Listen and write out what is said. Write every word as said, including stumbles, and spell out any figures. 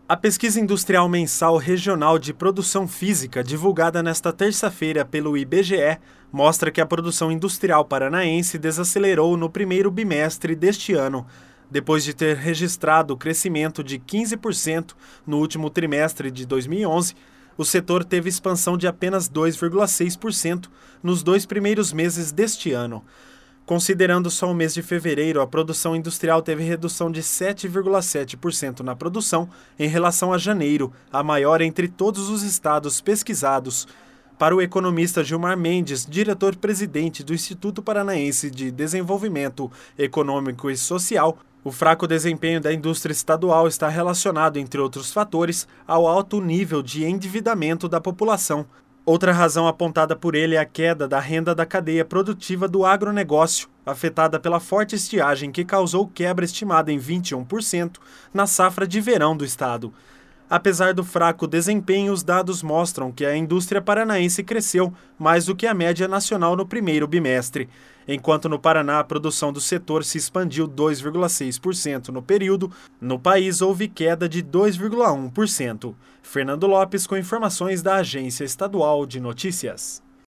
A pesquisa industrial mensal regional de produção física, divulgada nesta terça-feira pelo I B G E, mostra que a produção industrial paranaense desacelerou no primeiro bimestre deste ano, depois de ter registrado crescimento de quinze por cento no último trimestre de dois mil e onze. O setor teve expansão de apenas dois vírgula seis por cento nos dois primeiros meses deste ano. Considerando só o mês de fevereiro, a produção industrial teve redução de sete vírgula sete por cento na produção em relação a janeiro, a maior entre todos os estados pesquisados. Para o economista Gilmar Mendes, diretor-presidente do Instituto Paranaense de Desenvolvimento Econômico e Social, o fraco desempenho da indústria estadual está relacionado, entre outros fatores, ao alto nível de endividamento da população. Outra razão apontada por ele é a queda da renda da cadeia produtiva do agronegócio, afetada pela forte estiagem que causou quebra estimada em vinte e um por cento na safra de verão do estado. Apesar do fraco desempenho, os dados mostram que a indústria paranaense cresceu mais do que a média nacional no primeiro bimestre. Enquanto no Paraná a produção do setor se expandiu dois vírgula seis por cento no período, no país houve queda de dois vírgula um por cento. Fernando Lopes com informações da Agência Estadual de Notícias.